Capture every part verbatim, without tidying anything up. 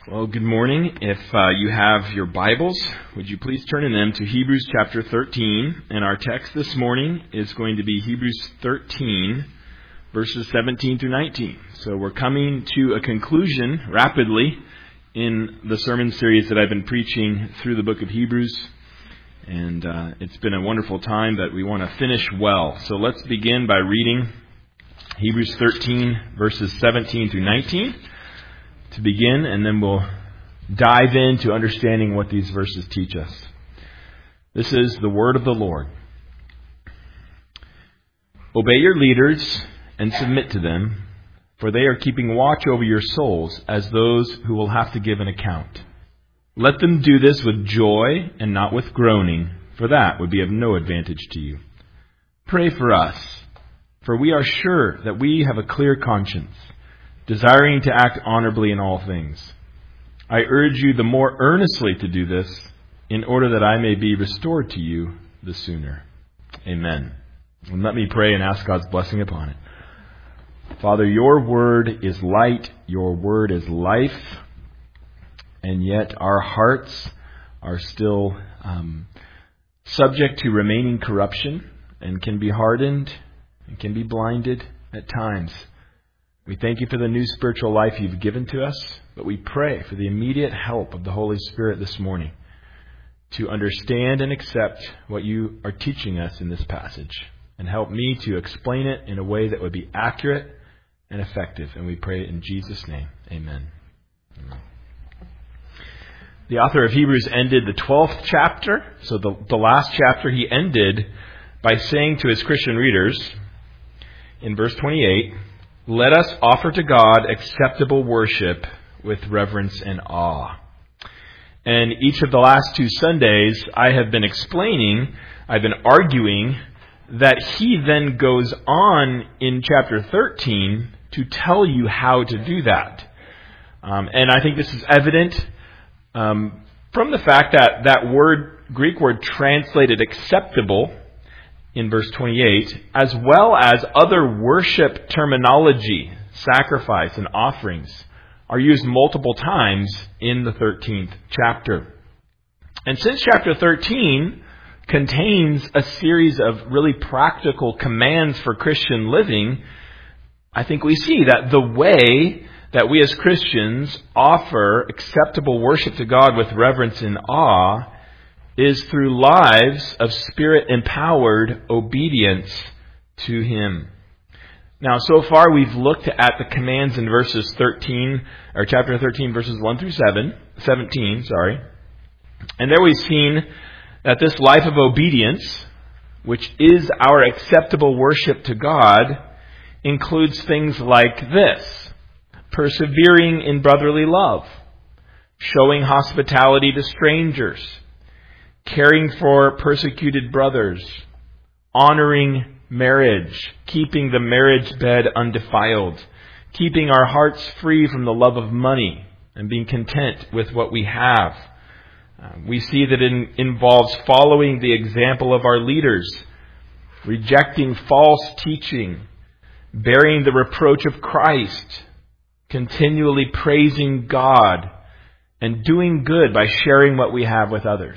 Well, good morning. If uh, you have your Bibles, would you please turn in them to Hebrews chapter thirteen. And our text this morning is going to be Hebrews thirteen, verses seventeen through nineteen. So we're coming to a conclusion rapidly in the sermon series that I've been preaching through the book of Hebrews. And uh, it's been a wonderful time, but we want to finish well. So let's begin by reading Hebrews thirteen, verses seventeen through nineteen. To begin, and then we'll dive into understanding what these verses teach us. This is the word of the Lord. Obey your leaders and submit to them, for they are keeping watch over your souls as those who will have to give an account. Let them do this with joy and not with groaning, for that would be of no advantage to you. Pray for us, for we are sure that we have a clear conscience, desiring to act honorably in all things. I urge you the more earnestly to do this, in order that I may be restored to you the sooner. Amen. And let me pray and ask God's blessing upon it. Father, your word is light, your word is life, and yet our hearts are still um, subject to remaining corruption and can be hardened and can be blinded at times. We thank you for the new spiritual life you've given to us, but we pray for the immediate help of the Holy Spirit this morning to understand and accept what you are teaching us in this passage, and help me to explain it in a way that would be accurate and effective. And we pray in Jesus' name. Amen. Amen. The author of Hebrews ended the twelfth chapter, so the, the last chapter he ended by saying to his Christian readers in verse twenty-eight, "Let us offer to God acceptable worship with reverence and awe." And each of the last two Sundays, I have been explaining, I've been arguing, that he then goes on in chapter thirteen to tell you how to do that. Um, and I think this is evident um, from the fact that that word, Greek word translated acceptable, in verse twenty-eight, as well as other worship terminology, sacrifice and offerings, are used multiple times in the thirteenth chapter. And since chapter thirteen contains a series of really practical commands for Christian living, I think we see that the way that we as Christians offer acceptable worship to God with reverence and awe is through lives of Spirit-empowered obedience to Him. Now, so far we've looked at the commands in verses thirteen, or chapter thirteen, verses one through seven, seventeen, sorry. And there we've seen that this life of obedience, which is our acceptable worship to God, includes things like this: persevering in brotherly love, showing hospitality to strangers, caring for persecuted brothers, honoring marriage, keeping the marriage bed undefiled, keeping our hearts free from the love of money, and being content with what we have. Uh, we see that it involves following the example of our leaders, rejecting false teaching, bearing the reproach of Christ, continually praising God, and doing good by sharing what we have with others.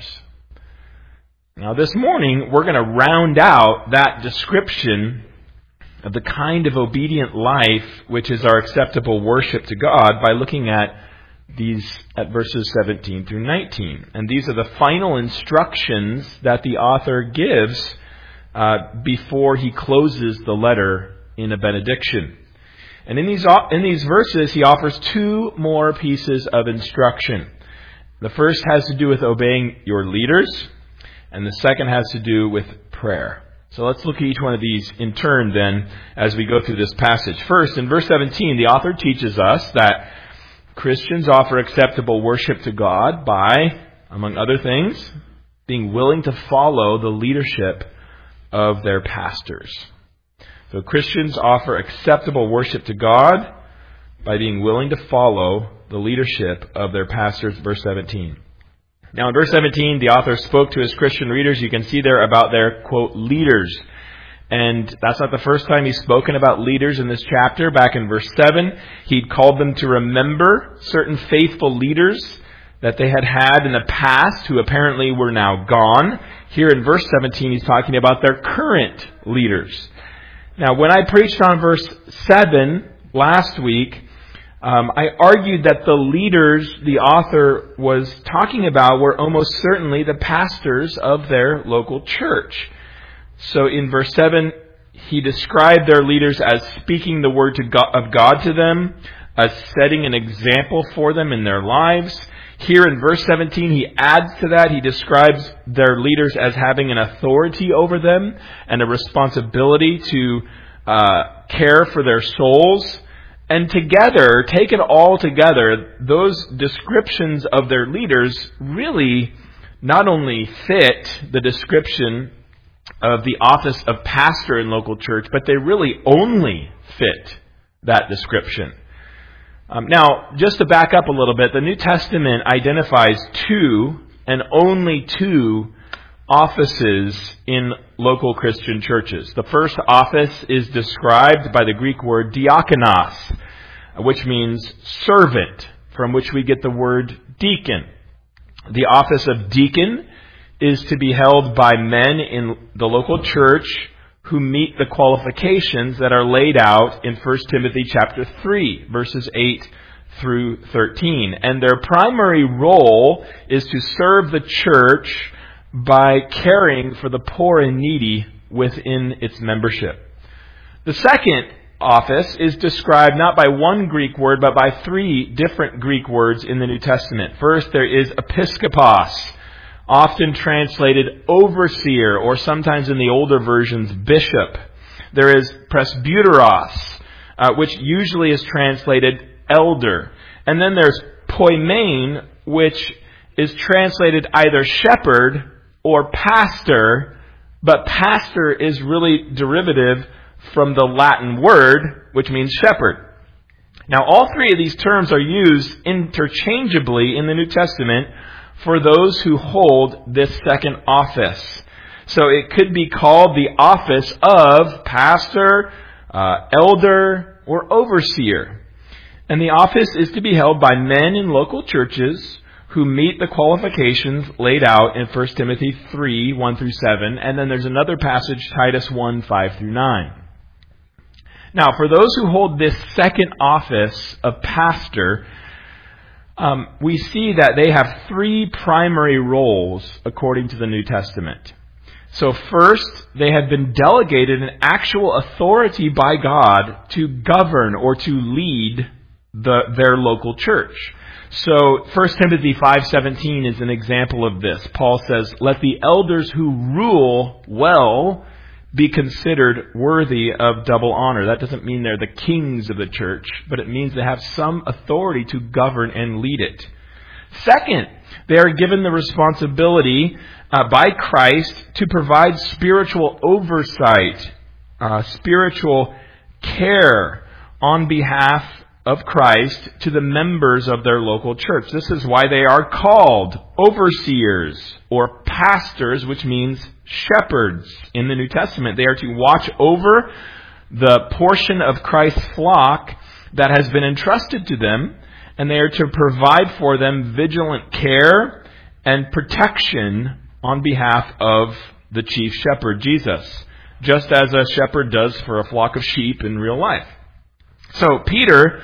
Now this morning, we're going to round out that description of the kind of obedient life which is our acceptable worship to God by looking at these at verses seventeen through nineteen. And these are the final instructions that the author gives uh, before he closes the letter in a benediction. And in these in these verses, he offers two more pieces of instruction. The first has to do with obeying your leaders, and the second has to do with prayer. So let's look at each one of these in turn then as we go through this passage. First, in verse seventeen, the author teaches us that Christians offer acceptable worship to God by, among other things, being willing to follow the leadership of their pastors. So Christians offer acceptable worship to God by being willing to follow the leadership of their pastors, verse seventeen. Now in verse seventeen, the author spoke to his Christian readers. You can see there about their, quote, leaders. And that's not the first time he's spoken about leaders in this chapter. Back in verse seven, he'd called them to remember certain faithful leaders that they had had in the past who apparently were now gone. Here in verse seventeen, he's talking about their current leaders. Now, when I preached on verse seven last week, um, I argued that the leaders the author was talking about were almost certainly the pastors of their local church. So in verse seven, he described their leaders as speaking the word to God, of God to them, as setting an example for them in their lives. Here in verse seventeen, he adds to that, he describes their leaders as having an authority over them and a responsibility to uh, care for their souls. And together, taken all together, those descriptions of their leaders really not only fit the description of the office of pastor in local church, but they really only fit that description. Um, now, just to back up a little bit, the New Testament identifies two and only two offices in local Christian churches. The first office is described by the Greek word diakonos, which means servant, from which we get the word deacon. The office of deacon is to be held by men in the local church who meet the qualifications that are laid out in First Timothy chapter three, verses eight through thirteen. And their primary role is to serve the church by caring for the poor and needy within its membership. The second office is described not by one Greek word, but by three different Greek words in the New Testament. First, there is episkopos, often translated overseer, or sometimes in the older versions, bishop. There is presbyteros, uh, which usually is translated elder. And then there's poimen, which is translated either shepherd or pastor, but pastor is really derivative from the Latin word, which means shepherd. Now, all three of these terms are used interchangeably in the New Testament for those who hold this second office. So it could be called the office of pastor, uh, elder, or overseer. And the office is to be held by men in local churches who meet the qualifications laid out in First Timothy three, one through seven. And then there's another passage, Titus one, five through nine. Now, for those who hold this second office of pastor, Um, we see that they have three primary roles according to the New Testament. So first, they have been delegated an actual authority by God to govern or to lead the, their local church. So First Timothy five seventeen is an example of this. Paul says, "Let the elders who rule well be considered worthy of double honor." That doesn't mean they're the kings of the church, but it means they have some authority to govern and lead it. Second, they are given the responsibility uh, by Christ to provide spiritual oversight, uh, spiritual care on behalf of Christ to the members of their local church. This is why they are called overseers or pastors, which means shepherds in the New Testament. They are to watch over the portion of Christ's flock that has been entrusted to them, and they are to provide for them vigilant care and protection on behalf of the chief shepherd, Jesus, just as a shepherd does for a flock of sheep in real life. So Peter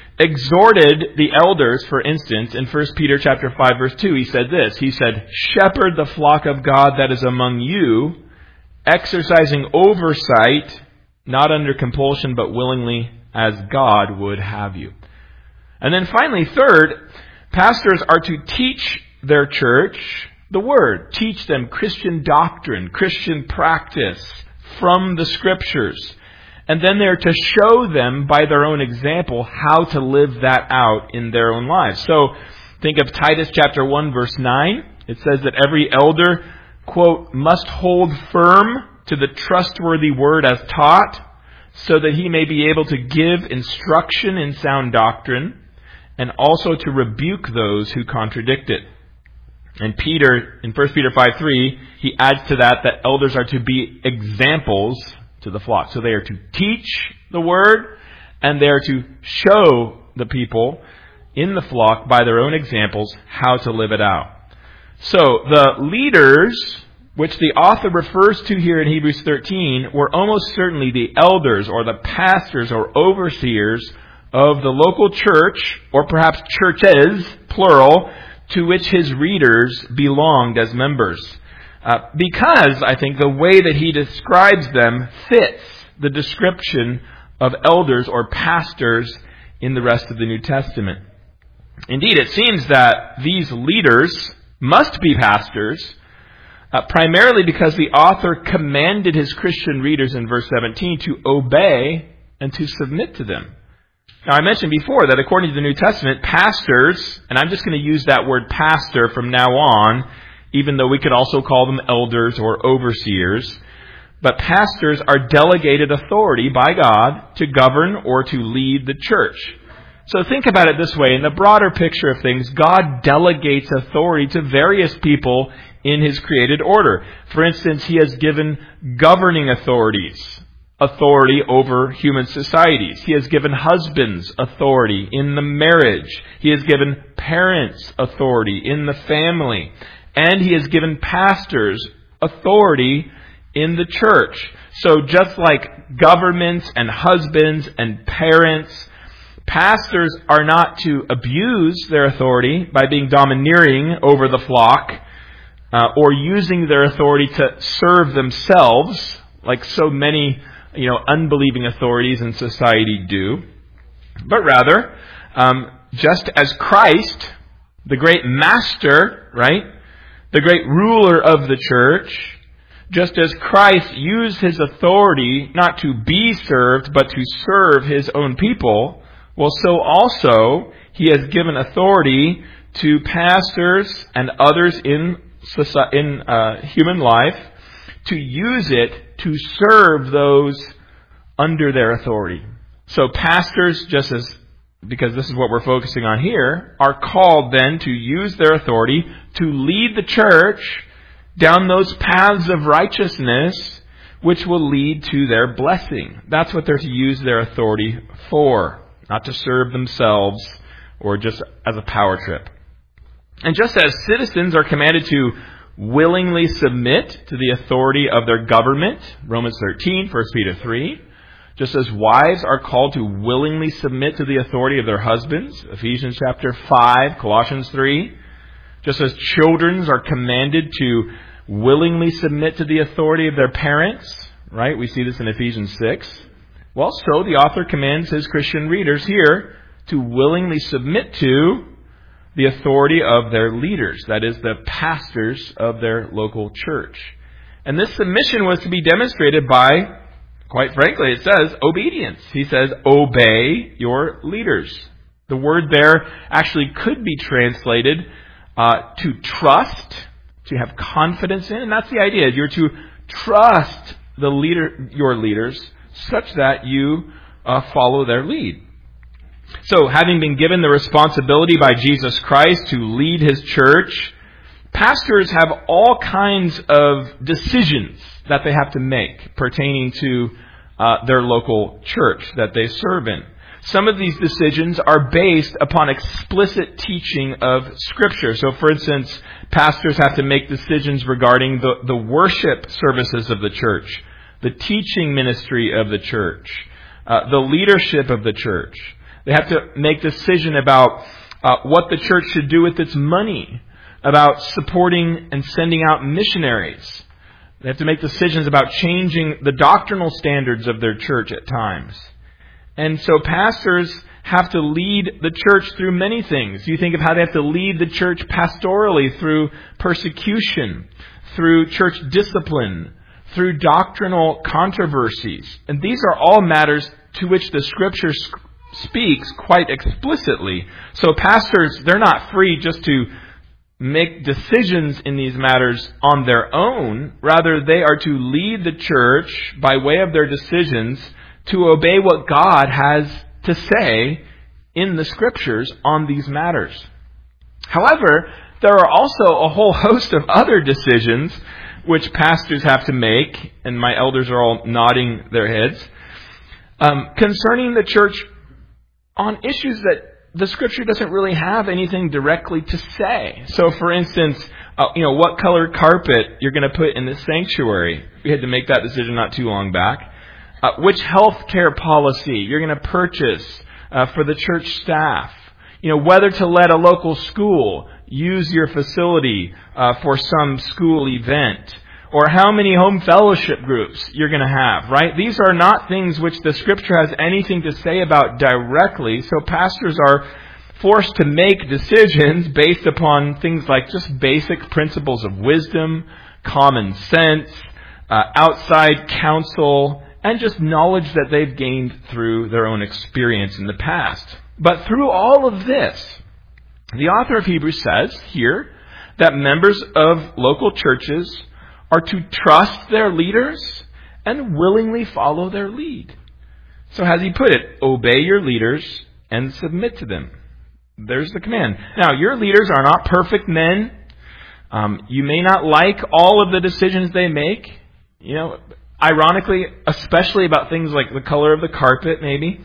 exhorted the elders, for instance, in First Peter chapter five, verse two, he said this. He said, "Shepherd the flock of God that is among you, exercising oversight, not under compulsion, but willingly, as God would have you." And then finally, third, pastors are to teach their church the Word. Teach them Christian doctrine, Christian practice from the Scriptures. And then they're to show them by their own example how to live that out in their own lives. So think of Titus chapter one, verse nine. It says that every elder, quote, "must hold firm to the trustworthy word as taught, so that he may be able to give instruction in sound doctrine, and also to rebuke those who contradict it." And Peter, in First Peter five three, he adds to that that elders are to be examples to the flock. So they are to teach the word, and they are to show the people in the flock by their own examples how to live it out. So the leaders, which the author refers to here in Hebrews thirteen, were almost certainly the elders or the pastors or overseers of the local church, or perhaps churches, plural, to which his readers belonged as members. Uh, because, I think, the way that he describes them fits the description of elders or pastors in the rest of the New Testament. Indeed, it seems that these leaders must be pastors, uh, primarily because the author commanded his Christian readers in verse seventeen to obey and to submit to them. Now, I mentioned before that according to the New Testament, pastors, and I'm just going to use that word pastor from now on, even though we could also call them elders or overseers, but pastors are delegated authority by God to govern or to lead the church. So think about it this way. In the broader picture of things, God delegates authority to various people in His created order. For instance, He has given governing authorities, authority over human societies. He has given husbands authority in the marriage. He has given parents authority in the family. And He has given pastors authority in the church. So just like governments and husbands and parents, pastors are not to abuse their authority by being domineering over the flock uh, or using their authority to serve themselves, like so many, you know, unbelieving authorities in society do. But rather, um, just as Christ, the great master, right, the great ruler of the church, just as Christ used His authority not to be served, but to serve His own people, well, so also He has given authority to pastors and others in society, in uh, human life to use it to serve those under their authority. So pastors, just as, because this is what we're focusing on here, are called then to use their authority to lead the church down those paths of righteousness which will lead to their blessing. That's what they're to use their authority for, not to serve themselves or just as a power trip. And just as citizens are commanded to willingly submit to the authority of their government, Romans thirteen, First Peter three, just as wives are called to willingly submit to the authority of their husbands, Ephesians chapter five, Colossians three, just as children are commanded to willingly submit to the authority of their parents, right? We see this in Ephesians six. Well, so the author commands his Christian readers here to willingly submit to the authority of their leaders, that is, the pastors of their local church. And this submission was to be demonstrated by, quite frankly, it says obedience. He says, obey your leaders. The word there actually could be translated uh, to trust, to have confidence in, and that's the idea. You're to trust the leader, your leaders, such that you uh, follow their lead. So, having been given the responsibility by Jesus Christ to lead His church, pastors have all kinds of decisions that they have to make pertaining to uh, their local church that they serve in. Some of these decisions are based upon explicit teaching of Scripture. So, for instance, pastors have to make decisions regarding the, the worship services of the church, the teaching ministry of the church, uh, the leadership of the church. They have to make decision about uh, what the church should do with its money, about supporting and sending out missionaries. They have to make decisions about changing the doctrinal standards of their church at times. And so pastors have to lead the church through many things. You think of how they have to lead the church pastorally through persecution, through church discipline, through doctrinal controversies. And these are all matters to which the Scripture speaks quite explicitly. So pastors, they're not free just to make decisions in these matters on their own. Rather, they are to lead the church by way of their decisions to obey what God has to say in the Scriptures on these matters. However, there are also a whole host of other decisions which pastors have to make, and my elders are all nodding their heads, um, concerning the church on issues that the Scripture doesn't really have anything directly to say. So, for instance, uh, you know, what color carpet you're going to put in the sanctuary. We had to make that decision not too long back. Uh, which health care policy you're going to purchase uh, for the church staff. You know, whether to let a local school use your facility uh, for some school event. Or how many home fellowship groups you're going to have, right? These are not things which the Scripture has anything to say about directly. So pastors are forced to make decisions based upon things like just basic principles of wisdom, common sense, uh, outside counsel, and just knowledge that they've gained through their own experience in the past. But through all of this, the author of Hebrews says here that members of local churches are to trust their leaders and willingly follow their lead. So as he put it, obey your leaders and submit to them. There's the command. Now, your leaders are not perfect men. Um, you may not like all of the decisions they make. You know, ironically, especially about things like the color of the carpet, maybe.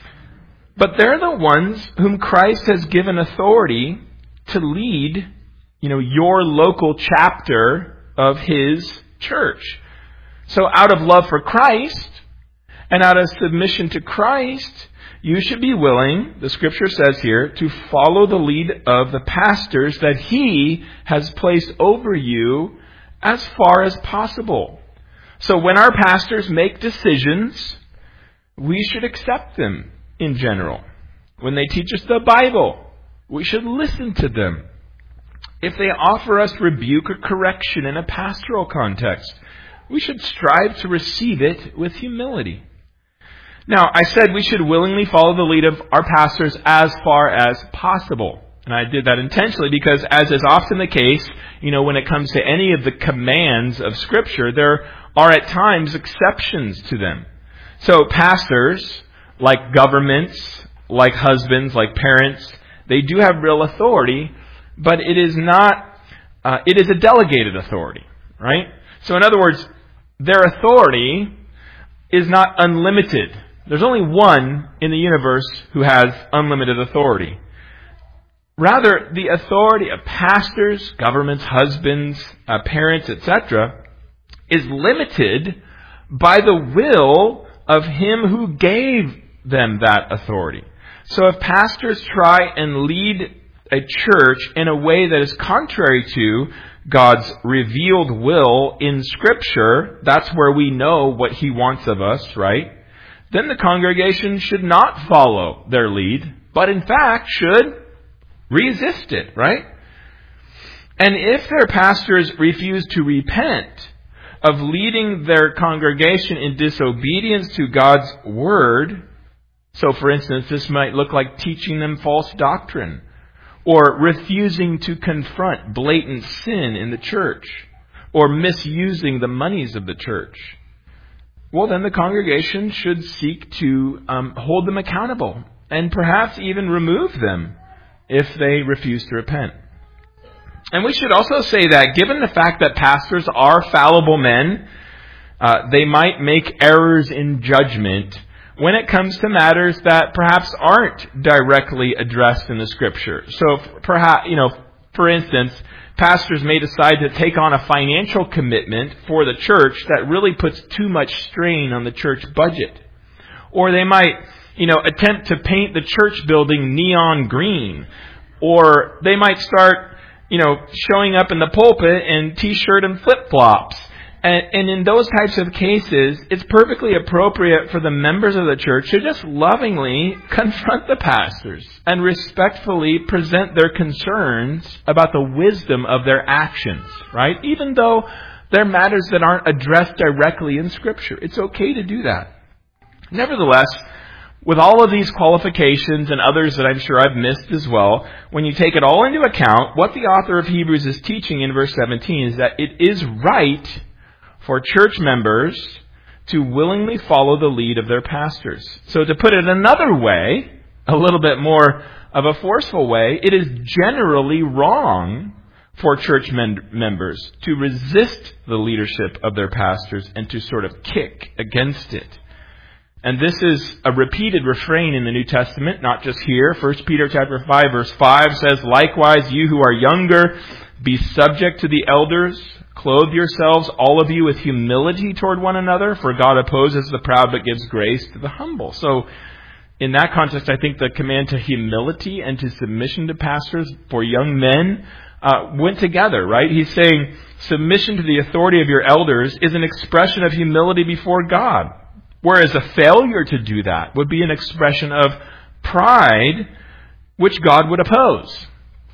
But they're the ones whom Christ has given authority to lead, you know, your local chapter of His church. So out of love for Christ and out of submission to Christ, you should be willing, the Scripture says here, to follow the lead of the pastors that He has placed over you as far as possible. So when our pastors make decisions, we should accept them in general. When they teach us the Bible, we should listen to them. If they offer us rebuke or correction in a pastoral context, we should strive to receive it with humility. Now, I said we should willingly follow the lead of our pastors as far as possible. And I did that intentionally because, as is often the case, you know, when it comes to any of the commands of Scripture, there are at times exceptions to them. So pastors, like governments, like husbands, like parents, they do have real authority, but it is not, uh, it is a delegated authority, right? So in other words, their authority is not unlimited. There's only one in the universe who has unlimited authority. Rather, the authority of pastors, governments, husbands, uh, parents, et cetera is limited by the will of Him who gave them that authority. So if pastors try and lead a church in a way that is contrary to God's revealed will in Scripture, that's where we know what He wants of us, right? Then the congregation should not follow their lead, but in fact should resist it, right? And if their pastors refuse to repent of leading their congregation in disobedience to God's word, so for instance, this might look like teaching them false doctrine, or refusing to confront blatant sin in the church, or misusing the monies of the church, well, then the congregation should seek to um, hold them accountable and perhaps even remove them if they refuse to repent. And we should also say that given the fact that pastors are fallible men, uh, they might make errors in judgment when it comes to matters that perhaps aren't directly addressed in the Scripture. So perhaps, you know, for instance, pastors may decide to take on a financial commitment for the church that really puts too much strain on the church budget. Or they might, you know, attempt to paint the church building neon green. Or they might start, you know, showing up in the pulpit in t-shirt and flip-flops. And, and in those types of cases, it's perfectly appropriate for the members of the church to just lovingly confront the pastors and respectfully present their concerns about the wisdom of their actions, right? Even though they're matters that aren't addressed directly in Scripture. It's okay to do that. Nevertheless, with all of these qualifications and others that I'm sure I've missed as well, when you take it all into account, what the author of Hebrews is teaching in verse seventeen is that it is right for church members to willingly follow the lead of their pastors. So to put it another way, a little bit more of a forceful way, it is generally wrong for church men- members to resist the leadership of their pastors and to sort of kick against it. And this is a repeated refrain in the New Testament, not just here. First Peter chapter five, verse five says, "Likewise, you who are younger, be subject to the elders. Clothe yourselves, all of you, with humility toward one another, for God opposes the proud but gives grace to the humble." So, in that context, I think the command to humility and to submission to pastors for young men uh, went together, right? He's saying submission to the authority of your elders is an expression of humility before God. Whereas a failure to do that would be an expression of pride, which God would oppose.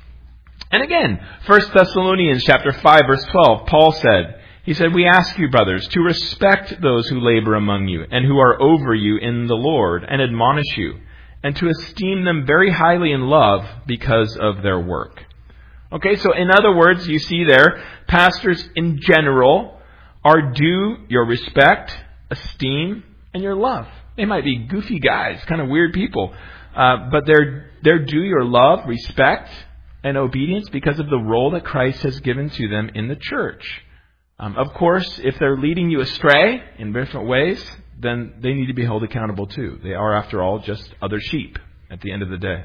And again, First Thessalonians chapter five, verse twelve, Paul said, he said, "We ask you, brothers, to respect those who labor among you and who are over you in the Lord and admonish you, and to esteem them very highly in love because of their work." Okay, so in other words, you see there, pastors in general are due your respect, esteem, and your love. They might be goofy guys, kind of weird people, uh, but they're they're due your love, respect, and obedience because of the role that Christ has given to them in the church. Um, of course, if they're leading you astray in different ways, then they need to be held accountable too. They are, after all, just other sheep at the end of the day.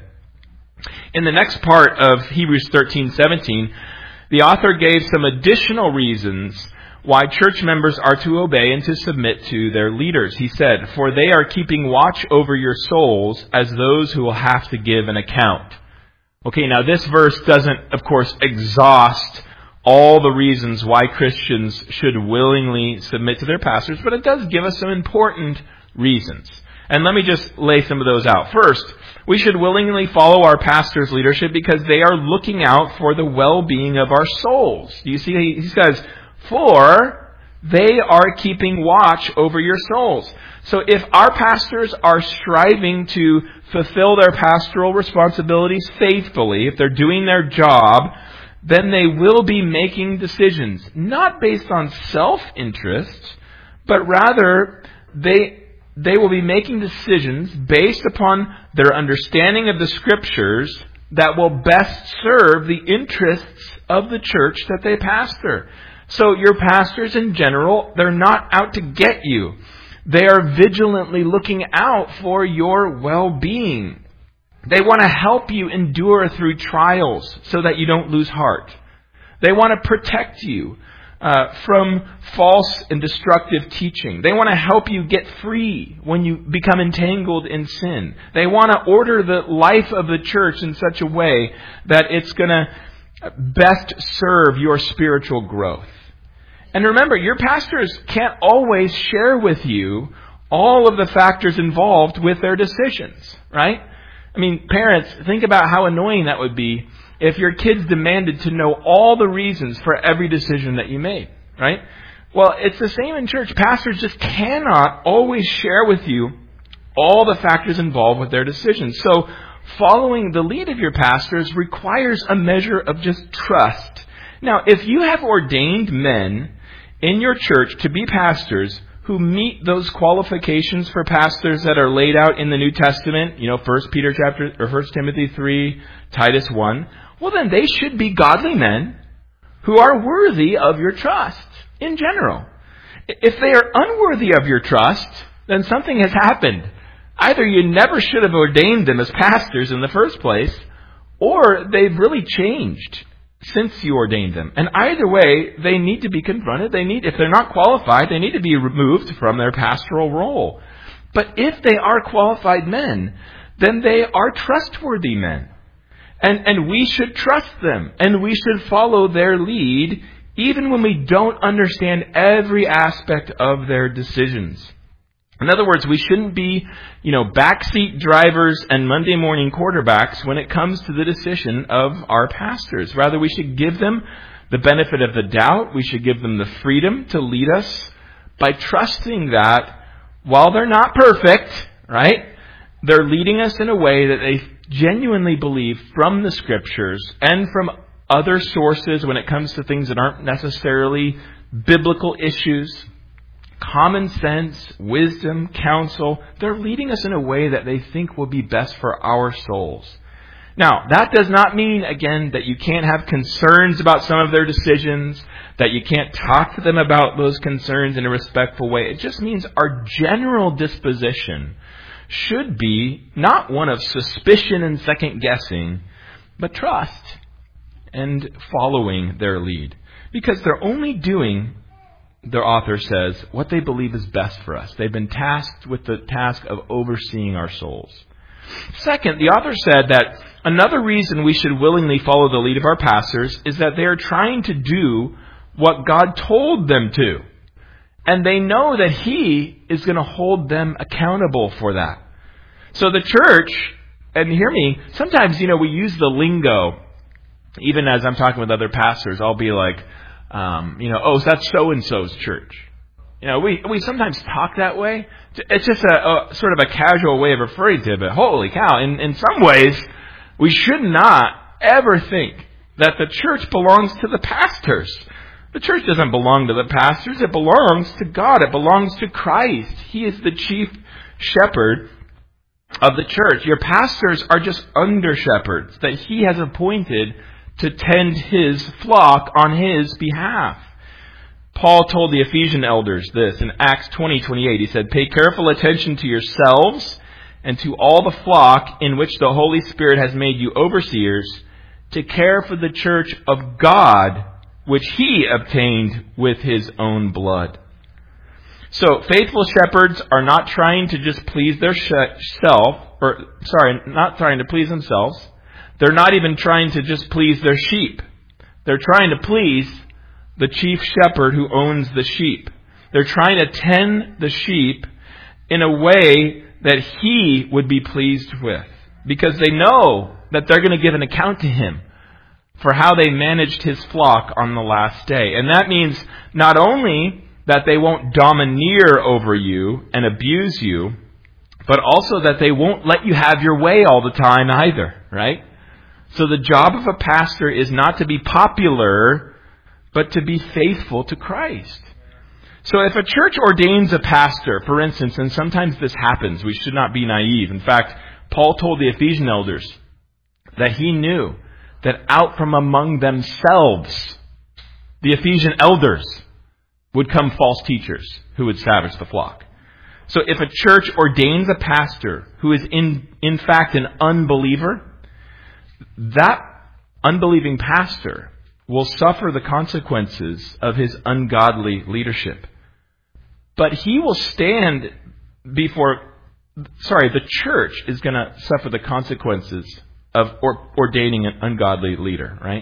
In the next part of Hebrews thirteen seventeen, the author gave some additional reasons why church members are to obey and to submit to their leaders. He said, "For they are keeping watch over your souls as those who will have to give an account." Okay, now this verse doesn't, of course, exhaust all the reasons why Christians should willingly submit to their pastors, but it does give us some important reasons. And let me just lay some of those out. First, we should willingly follow our pastor's leadership because they are looking out for the well-being of our souls. Do you see? He says, "For they are keeping watch over your souls." So if our pastors are striving to fulfill their pastoral responsibilities faithfully, if they're doing their job, then they will be making decisions, not based on self-interest, but rather they they will be making decisions based upon their understanding of the Scriptures that will best serve the interests of the church that they pastor. So your pastors in general, they're not out to get you. They are vigilantly looking out for your well-being. They want to help you endure through trials so that you don't lose heart. They want to protect you uh, from false and destructive teaching. They want to help you get free when you become entangled in sin. They want to order the life of the church in such a way that it's going to best serve your spiritual growth. And remember, your pastors can't always share with you all of the factors involved with their decisions, right? I mean, parents, think about how annoying that would be if your kids demanded to know all the reasons for every decision that you made, right? Well, it's the same in church. Pastors just cannot always share with you all the factors involved with their decisions. So following the lead of your pastors requires a measure of just trust. Now, if you have ordained men in your church to be pastors who meet those qualifications for pastors that are laid out in the New Testament, you know, First Peter chapter or First Timothy three, Titus one, well then they should be godly men who are worthy of your trust in general. If they are unworthy of your trust, then something has happened. Either you never should have ordained them as pastors in the first place, or they've really changed since you ordained them. And either way, they need to be confronted. They need, if they're not qualified, they need to be removed from their pastoral role. But if they are qualified men, then they are trustworthy men. And, and we should trust them. And we should follow their lead, even when we don't understand every aspect of their decisions. In other words, we shouldn't be, you know, backseat drivers and Monday morning quarterbacks when it comes to the decision of our pastors. Rather, we should give them the benefit of the doubt. We should give them the freedom to lead us by trusting that while they're not perfect, right, they're leading us in a way that they genuinely believe from the Scriptures and from other sources when it comes to things that aren't necessarily biblical issues. Common sense, wisdom, counsel, they're leading us in a way that they think will be best for our souls. Now, that does not mean, again, that you can't have concerns about some of their decisions, that you can't talk to them about those concerns in a respectful way. It just means our general disposition should be not one of suspicion and second guessing, but trust and following their lead. Because they're only doing, the author says, what they believe is best for us. They've been tasked with the task of overseeing our souls. Second, the author said that another reason we should willingly follow the lead of our pastors is that they are trying to do what God told them to. And they know that He is going to hold them accountable for that. So the church, and hear me, sometimes, you know, we use the lingo, even as I'm talking with other pastors, I'll be like, um, you know, oh, that's so-and-so's church. You know, we, we sometimes talk that way. It's just a, a sort of a casual way of referring to it, but holy cow, in, in some ways, we should not ever think that the church belongs to the pastors. The church doesn't belong to the pastors. It belongs to God. It belongs to Christ. He is the chief shepherd of the church. Your pastors are just under shepherds that He has appointed to tend His flock on His behalf. Paul told the Ephesian elders this in Acts twenty twenty-eight. He said, "Pay careful attention to yourselves and to all the flock in which the Holy Spirit has made you overseers, to care for the church of God, which He obtained with His own blood." So, faithful shepherds are not trying to just please their self, or sorry, not trying to please themselves. They're not even trying to just please their sheep. They're trying to please the chief shepherd who owns the sheep. They're trying to tend the sheep in a way that He would be pleased with, because they know that they're going to give an account to Him for how they managed His flock on the last day. And that means not only that they won't domineer over you and abuse you, but also that they won't let you have your way all the time either, right? So the job of a pastor is not to be popular, but to be faithful to Christ. So if a church ordains a pastor, for instance, and sometimes this happens, we should not be naive. In fact, Paul told the Ephesian elders that he knew that out from among themselves, the Ephesian elders, would come false teachers who would savage the flock. So if a church ordains a pastor who is in, in fact an unbeliever, that unbelieving pastor will suffer the consequences of his ungodly leadership. But he will stand before, sorry, the church is going to suffer the consequences of or, ordaining an ungodly leader, right?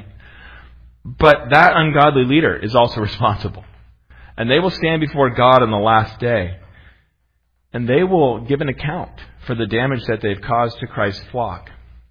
But that ungodly leader is also responsible. And they will stand before God on the last day. And they will give an account for the damage that they've caused to Christ's flock.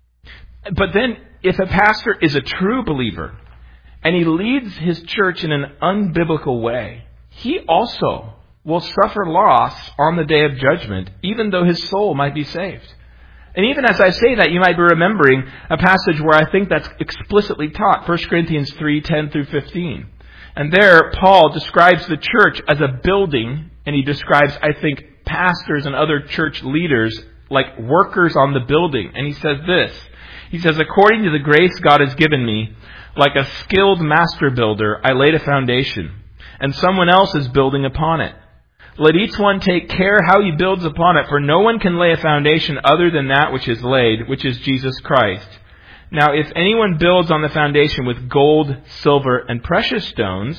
But then, if a pastor is a true believer, and he leads his church in an unbiblical way, he also will suffer loss on the day of judgment, even though his soul might be saved. And even as I say that, you might be remembering a passage where I think that's explicitly taught, First Corinthians three, ten through fifteen. And there, Paul describes the church as a building, and he describes, I think, pastors and other church leaders like workers on the building. And he says this, he says, "According to the grace God has given me, like a skilled master builder, I laid a foundation, and someone else is building upon it. Let each one take care how he builds upon it, for no one can lay a foundation other than that which is laid, which is Jesus Christ. Now, if anyone builds on the foundation with gold, silver, and precious stones,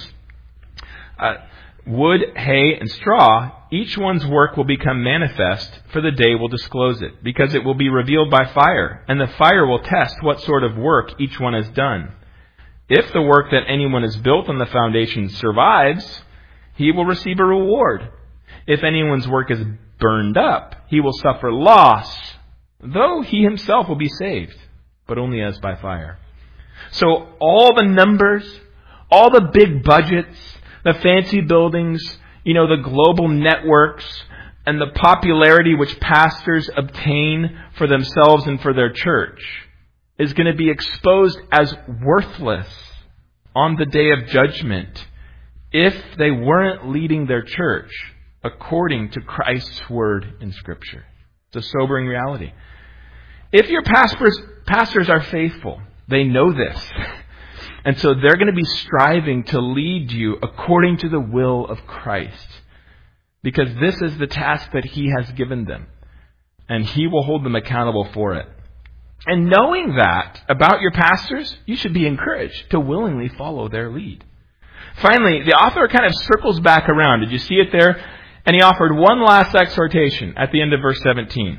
uh, wood, hay, and straw, each one's work will become manifest, for the day will disclose it, because it will be revealed by fire, and the fire will test what sort of work each one has done. If the work that anyone has built on the foundation survives, he will receive a reward. If anyone's work is burned up, he will suffer loss, though he himself will be saved, but only as by fire." So all the numbers, all the big budgets, the fancy buildings, you know, the global networks, and the popularity which pastors obtain for themselves and for their church is going to be exposed as worthless on the day of judgment if they weren't leading their church according to Christ's word in Scripture. It's a sobering reality. If your pastors, pastors are faithful, they know this. And so they're going to be striving to lead you according to the will of Christ. Because this is the task that He has given them. And He will hold them accountable for it. And knowing that about your pastors, you should be encouraged to willingly follow their lead. Finally, the author kind of circles back around. Did you see it there? And he offered one last exhortation at the end of verse seventeen.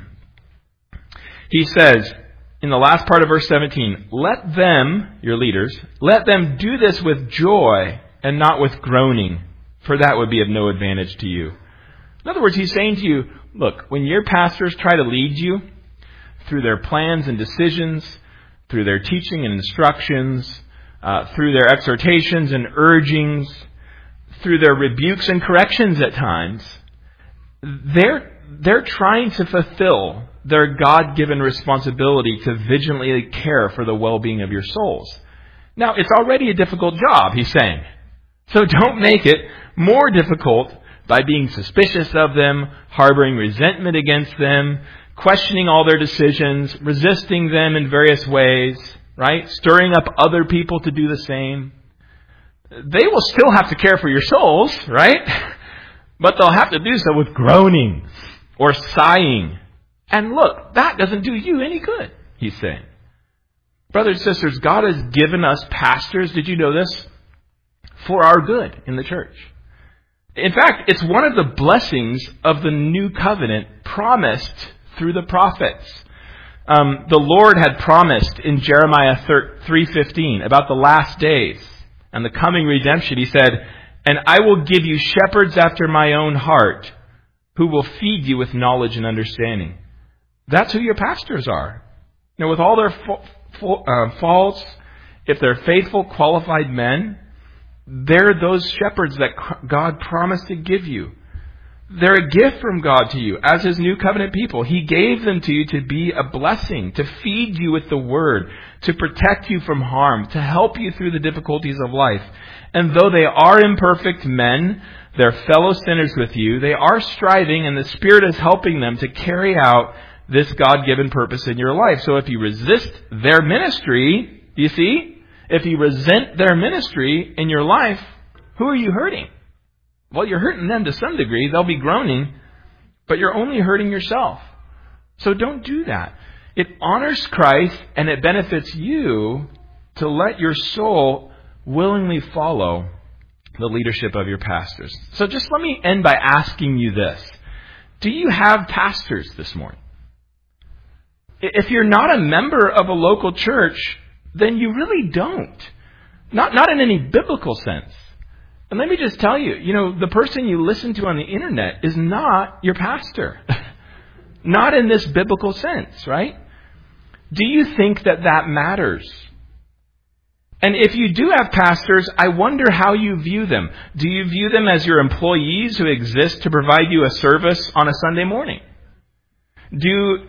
He says, in the last part of verse seventeen, let them, your leaders, let them do this with joy and not with groaning, for that would be of no advantage to you. In other words, he's saying to you, look, when your pastors try to lead you through their plans and decisions, through their teaching and instructions, uh, through their exhortations and urgings, through their rebukes and corrections at times, they're, they're trying to fulfill their God-given responsibility to vigilantly care for the well-being of your souls. Now, it's already a difficult job, he's saying. So don't make it more difficult by being suspicious of them, harboring resentment against them, questioning all their decisions, resisting them in various ways, right? Stirring up other people to do the same. They will still have to care for your souls, right? But they'll have to do so with groaning or sighing. And look, that doesn't do you any good, he's saying. Brothers and sisters, God has given us pastors, did you know this? For our good in the church. In fact, it's one of the blessings of the new covenant promised through the prophets. Um, the Lord had promised in Jeremiah three fifteen about the last days and the coming redemption. He said, and I will give you shepherds after my own heart who will feed you with knowledge and understanding. That's who your pastors are. Now, with all their fa- fa- uh, faults, if they're faithful, qualified men, they're those shepherds that God promised to give you. They're a gift from God to you as His new covenant people. He gave them to you to be a blessing, to feed you with the Word, to protect you from harm, to help you through the difficulties of life. And though they are imperfect men, they're fellow sinners with you, they are striving, and the Spirit is helping them to carry out this God-given purpose in your life. So if you resist their ministry, you see, if you resent their ministry in your life, who are you hurting? Well, you're hurting them to some degree. They'll be groaning, but you're only hurting yourself. So don't do that. It honors Christ and it benefits you to let your soul willingly follow the leadership of your pastors. So just let me end by asking you this. Do you have pastors this morning? If you're not a member of a local church, then you really don't. Not, not in any biblical sense. And let me just tell you, you know, the person you listen to on the internet is not your pastor. Not in this biblical sense, right? Do you think that that matters? And if you do have pastors, I wonder how you view them. Do you view them as your employees who exist to provide you a service on a Sunday morning? Do,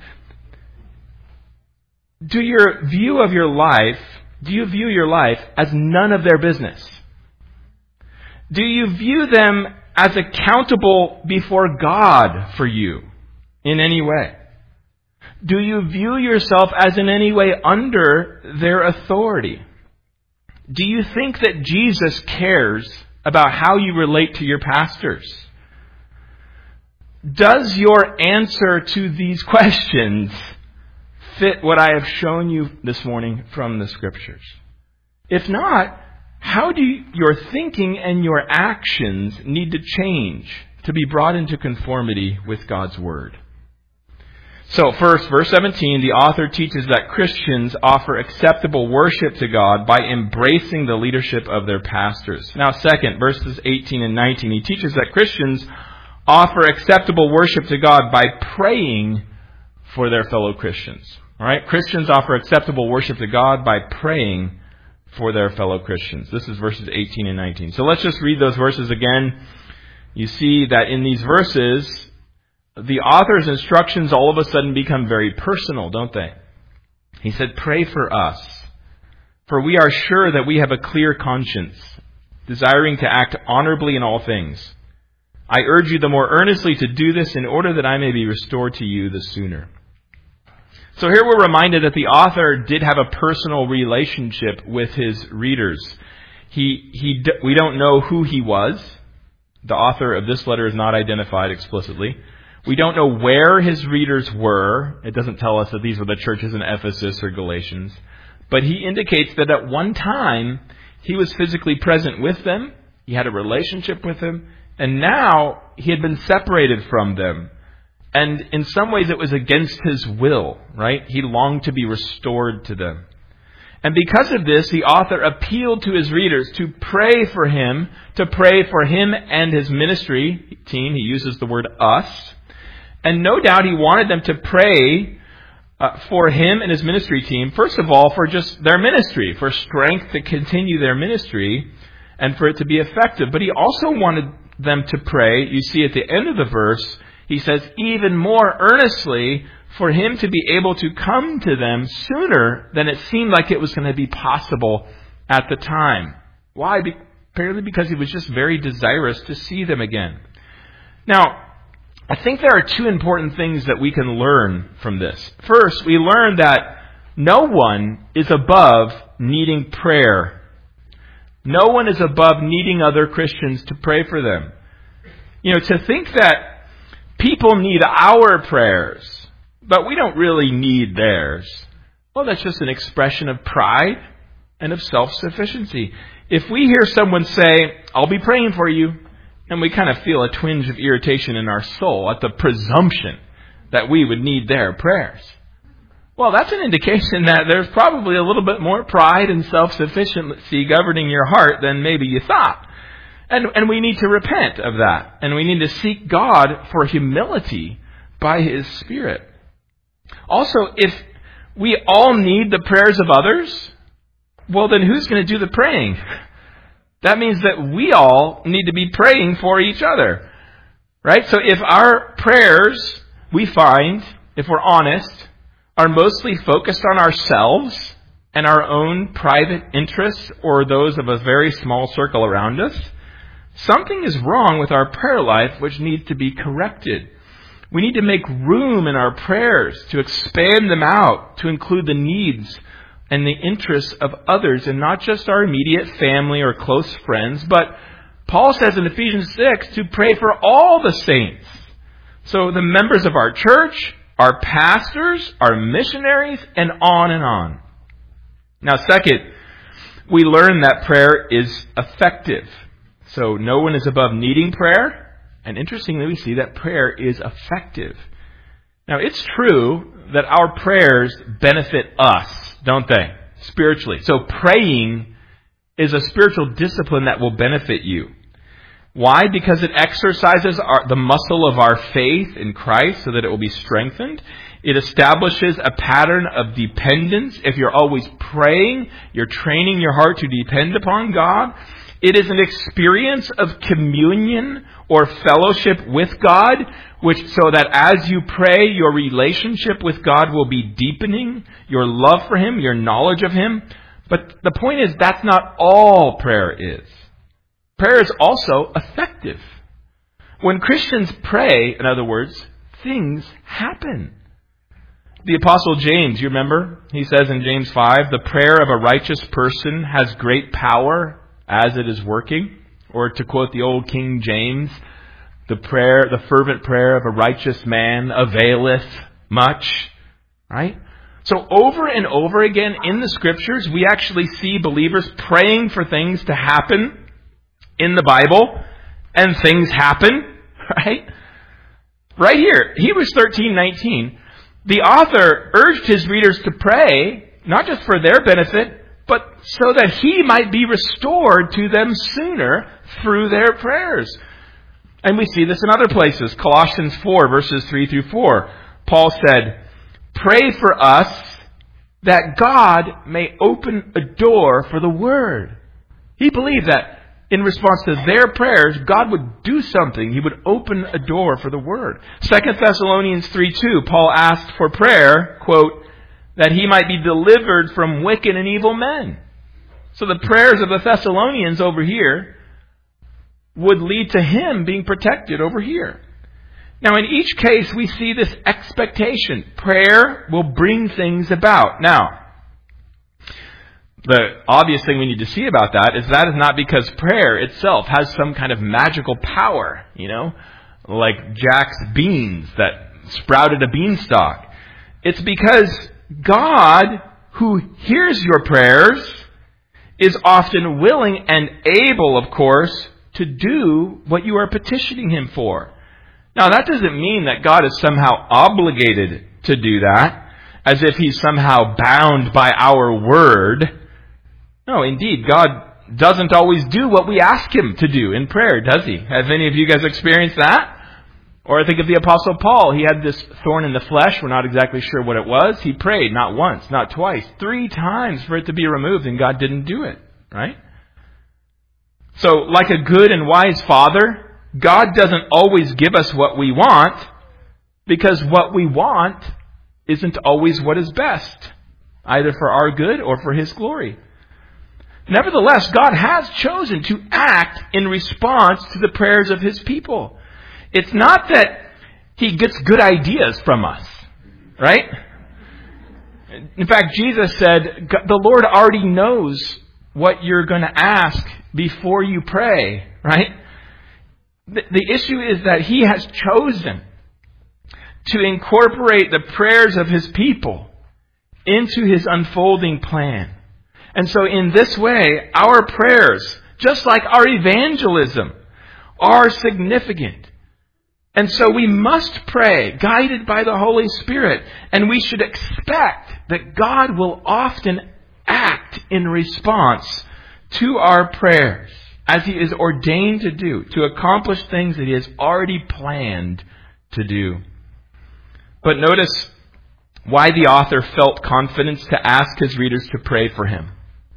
do your view of your life, do you view your life as none of their business? Do you view them as accountable before God for you in any way? Do you view yourself as in any way under their authority? Do you think that Jesus cares about how you relate to your pastors? Does your answer to these questions fit what I have shown you this morning from the Scriptures? If not, how do your thinking and your actions need to change to be brought into conformity with God's Word? So first, verse seventeen, the author teaches that Christians offer acceptable worship to God by embracing the leadership of their pastors. Now second, verses eighteen and nineteen, he teaches that Christians offer acceptable worship to God by praying for their fellow Christians. All right, Christians offer acceptable worship to God by praying for their fellow Christians. This is verses eighteen and nineteen. So let's just read those verses again. You see that in these verses, the author's instructions all of a sudden become very personal, don't they? He said, pray for us, for we are sure that we have a clear conscience, desiring to act honorably in all things. I urge you the more earnestly to do this in order that I may be restored to you the sooner. So here we're reminded that the author did have a personal relationship with his readers. He, he, we don't know who he was. The author of this letter is not identified explicitly. We don't know where his readers were. It doesn't tell us that these were the churches in Ephesus or Galatians. But he indicates that at one time, he was physically present with them. He had a relationship with them. And now, he had been separated from them. And in some ways, it was against his will, right? He longed to be restored to them. And because of this, the author appealed to his readers to pray for him, to pray for him and his ministry team. He uses the word us. And no doubt he wanted them to pray uh, for him and his ministry team, first of all, for just their ministry, for strength to continue their ministry and for it to be effective. But he also wanted them to pray, you see at the end of the verse, he says, even more earnestly for him to be able to come to them sooner than it seemed like it was going to be possible at the time. Why? Be- apparently because he was just very desirous to see them again. Now, I think there are two important things that we can learn from this. First, we learn that no one is above needing prayer. No one is above needing other Christians to pray for them. You know, to think that people need our prayers, but we don't really need theirs, well, that's just an expression of pride and of self-sufficiency. If we hear someone say, I'll be praying for you, and we kind of feel a twinge of irritation in our soul at the presumption that we would need their prayers, well, that's an indication that there's probably a little bit more pride and self-sufficiency governing your heart than maybe you thought. And, and we need to repent of that. And we need to seek God for humility by His Spirit. Also, if we all need the prayers of others, well, then who's going to do the praying? That means that we all need to be praying for each other. Right? So if our prayers, we find, if we're honest, are mostly focused on ourselves and our own private interests or those of a very small circle around us, something is wrong with our prayer life which needs to be corrected. We need to make room in our prayers to expand them out, to include the needs and the interests of others, and not just our immediate family or close friends, but Paul says in Ephesians six to pray for all the saints. So the members of our church, our pastors, our missionaries, and on and on. Now, second, we learn that prayer is effective. So no one is above needing prayer. And interestingly, we see that prayer is effective. Now, it's true that our prayers benefit us, don't they? Spiritually. So praying is a spiritual discipline that will benefit you. Why? Because it exercises our, the muscle of our faith in Christ so that it will be strengthened. It establishes a pattern of dependence. If you're always praying, you're training your heart to depend upon God. It is an experience of communion or fellowship with God, which so that as you pray, your relationship with God will be deepening, your love for Him, your knowledge of Him. But the point is, that's not all prayer is. Prayer is also effective. When Christians pray, in other words, things happen. The Apostle James, you remember? He says in James five, the prayer of a righteous person has great power as it is working. Or to quote the old King James, the prayer, the fervent prayer of a righteous man availeth much. Right? So over and over again in the Scriptures, we actually see believers praying for things to happen in the Bible, and things happen, right? Right here, Hebrews thirteen nineteen, the author urged his readers to pray, not just for their benefit, but so that he might be restored to them sooner through their prayers. And we see this in other places. Colossians four, verses three through four. Paul said, pray for us that God may open a door for the word. He believed that in response to their prayers, God would do something. He would open a door for the word. Second Thessalonians three two, Paul asked for prayer, quote, that he might be delivered from wicked and evil men. So the prayers of the Thessalonians over here would lead to him being protected over here. Now, in each case, we see this expectation. Prayer will bring things about. Now, the obvious thing we need to see about that is that is not because prayer itself has some kind of magical power, you know, like Jack's beans that sprouted a beanstalk. It's because God, who hears your prayers, is often willing and able, of course, to do what you are petitioning Him for. Now, that doesn't mean that God is somehow obligated to do that, as if He's somehow bound by our word. No, indeed, God doesn't always do what we ask Him to do in prayer, does He? Have any of you guys experienced that? Or I think of the Apostle Paul. He had this thorn in the flesh. We're not exactly sure what it was. He prayed not once, not twice, three times for it to be removed, and God didn't do it, right? So, like a good and wise Father, God doesn't always give us what we want, because what we want isn't always what is best, either for our good or for His glory. Nevertheless, God has chosen to act in response to the prayers of His people. It's not that He gets good ideas from us, right? In fact, Jesus said, the Lord already knows what you're going to ask before you pray, right? The, the issue is that He has chosen to incorporate the prayers of His people into His unfolding plan. And so in this way, our prayers, just like our evangelism, are significant. And so we must pray, guided by the Holy Spirit. And we should expect that God will often act in response to our prayers, as He is ordained to do, to accomplish things that He has already planned to do. But notice why the author felt confidence to ask his readers to pray for him.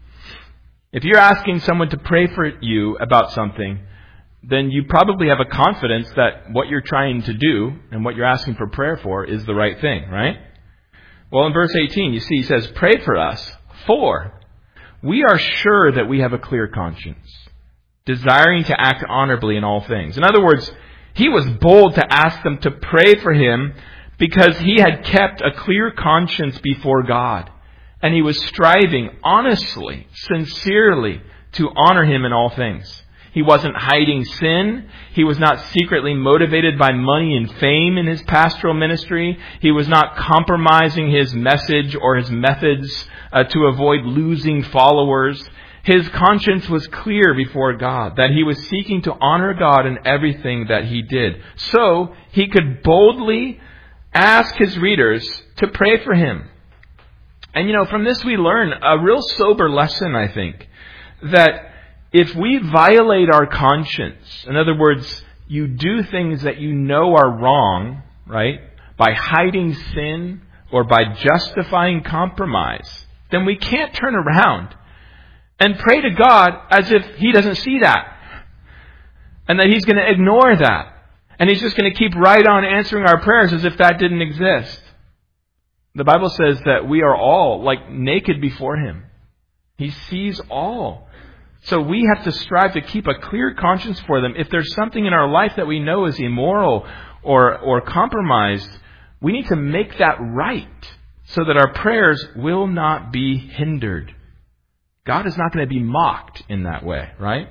If you're asking someone to pray for you about something, then you probably have a confidence that what you're trying to do and what you're asking for prayer for is the right thing, right? Well, in verse eighteen, you see, he says, pray for us, for we are sure that we have a clear conscience, desiring to act honorably in all things. In other words, he was bold to ask them to pray for him because he had kept a clear conscience before God. And he was striving honestly, sincerely, to honor Him in all things. He wasn't hiding sin. He was not secretly motivated by money and fame in his pastoral ministry. He was not compromising his message or his methods uh, to avoid losing followers. His conscience was clear before God, that he was seeking to honor God in everything that he did. So he could boldly ask his readers to pray for him. And you know, from this we learn a real sober lesson, I think, that if we violate our conscience, in other words, you do things that you know are wrong, right, by hiding sin or by justifying compromise, then we can't turn around and pray to God as if He doesn't see that, and that He's going to ignore that, and He's just going to keep right on answering our prayers as if that didn't exist. The Bible says that we are all like naked before Him. He sees all. So we have to strive to keep a clear conscience for them. If there's something in our life that we know is immoral or, or compromised, we need to make that right so that our prayers will not be hindered. God is not going to be mocked in that way, right?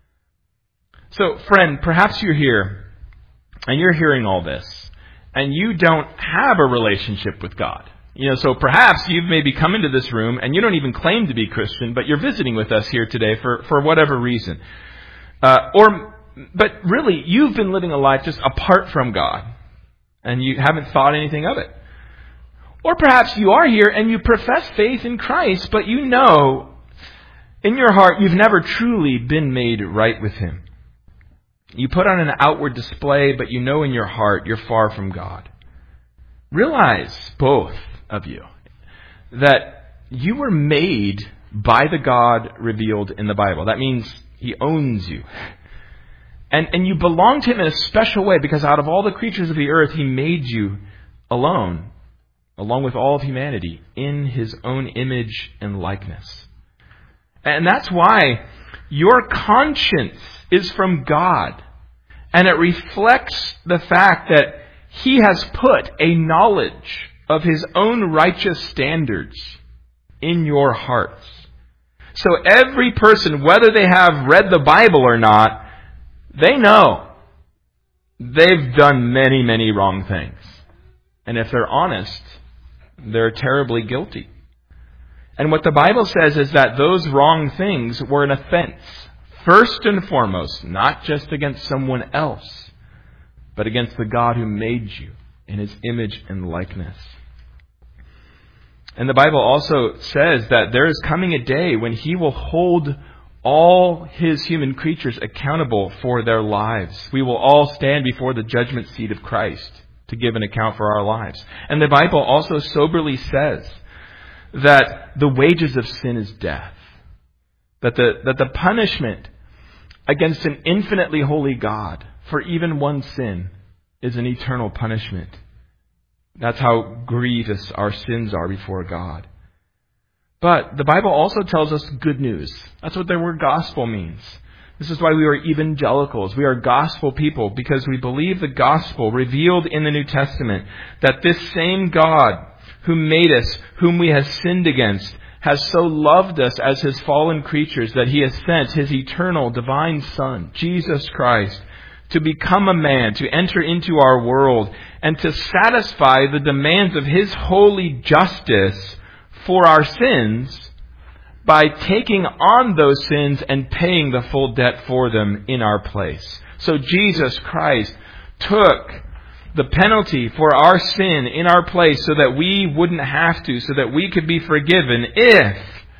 So, friend, perhaps you're here and you're hearing all this and you don't have a relationship with God. You know, so perhaps you've maybe come into this room and you don't even claim to be Christian, but you're visiting with us here today for, for whatever reason. Uh, or, but really, you've been living a life just apart from God and you haven't thought anything of it. Or perhaps you are here and you profess faith in Christ, but you know in your heart you've never truly been made right with Him. You put on an outward display, but you know in your heart you're far from God. Realize, both of you, that you were made by the God revealed in the Bible. That means He owns you. And, and you belong to Him in a special way because out of all the creatures of the earth, He made you alone, along with all of humanity, in His own image and likeness. And that's why your conscience is from God. And it reflects the fact that He has put a knowledge of His own righteous standards in your hearts. So every person, whether they have read the Bible or not, they know they've done many, many wrong things. And if they're honest, they're terribly guilty. And what the Bible says is that those wrong things were an offense, first and foremost, not just against someone else, but against the God who made you in His image and likeness. And the Bible also says that there is coming a day when He will hold all His human creatures accountable for their lives. We will all stand before the judgment seat of Christ to give an account for our lives. And the Bible also soberly says that the wages of sin is death. That the, that the punishment against an infinitely holy God for even one sin is an eternal punishment. That's how grievous our sins are before God. But the Bible also tells us good news. That's what the word gospel means. This is why we are evangelicals. We are gospel people because we believe the gospel revealed in the New Testament that this same God who made us, whom we have sinned against, has so loved us as His fallen creatures that He has sent His eternal divine Son, Jesus Christ, to become a man, to enter into our world, and to satisfy the demands of His holy justice for our sins by taking on those sins and paying the full debt for them in our place. So Jesus Christ took the penalty for our sin in our place so that we wouldn't have to, so that we could be forgiven if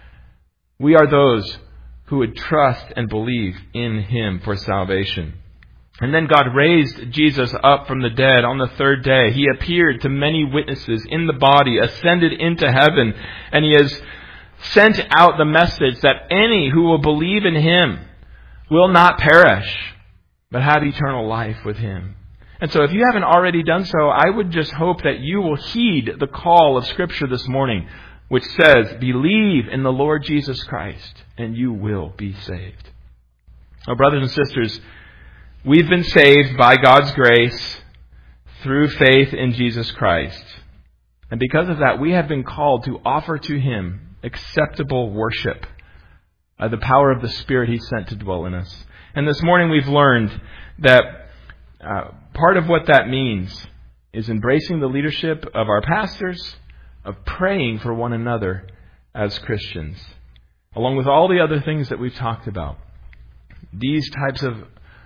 we are those who would trust and believe in Him for salvation. And then God raised Jesus up from the dead on the third day. He appeared to many witnesses in the body, ascended into heaven, and He has sent out the message that any who will believe in Him will not perish, but have eternal life with Him. And so if you haven't already done so, I would just hope that you will heed the call of Scripture this morning, which says, believe in the Lord Jesus Christ, and you will be saved. Now, brothers and sisters, we've been saved by God's grace through faith in Jesus Christ. And because of that, we have been called to offer to Him acceptable worship by the power of the Spirit He sent to dwell in us. And this morning we've learned that uh, part of what that means is embracing the leadership of our pastors, of praying for one another as Christians, along with all the other things that we've talked about. These types of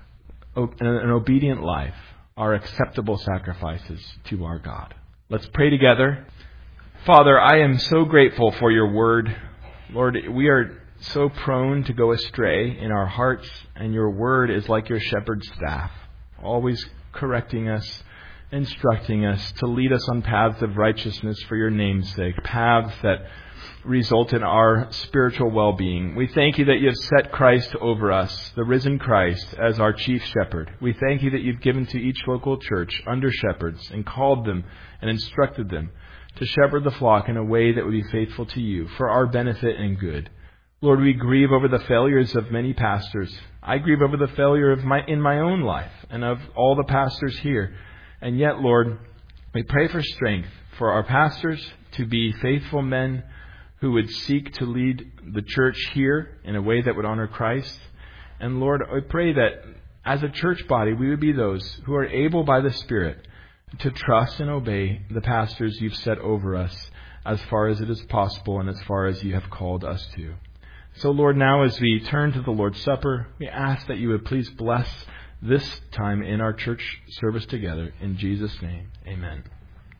an obedient life are acceptable sacrifices to our God. Let's pray together. Father, I am so grateful for your word. Lord, we are so prone to go astray in our hearts, and your word is like your shepherd's staff, always correcting us, instructing us to lead us on paths of righteousness for your name's sake, paths that result in our spiritual well-being. We thank you that you have set Christ over us, the risen Christ, as our chief shepherd. We thank you that you've given to each local church under shepherds and called them and instructed them to shepherd the flock in a way that would be faithful to you for our benefit and good. Lord, we grieve over the failures of many pastors. I grieve over the failure of my in my own life and of all the pastors here. And yet, Lord, we pray for strength for our pastors to be faithful men who would seek to lead the church here in a way that would honor Christ. And Lord, I pray that as a church body, we would be those who are able by the Spirit to trust and obey the pastors you've set over us as far as it is possible and as far as you have called us to. So Lord, now as we turn to the Lord's Supper, we ask that you would please bless this time in our church service together. In Jesus' name, amen.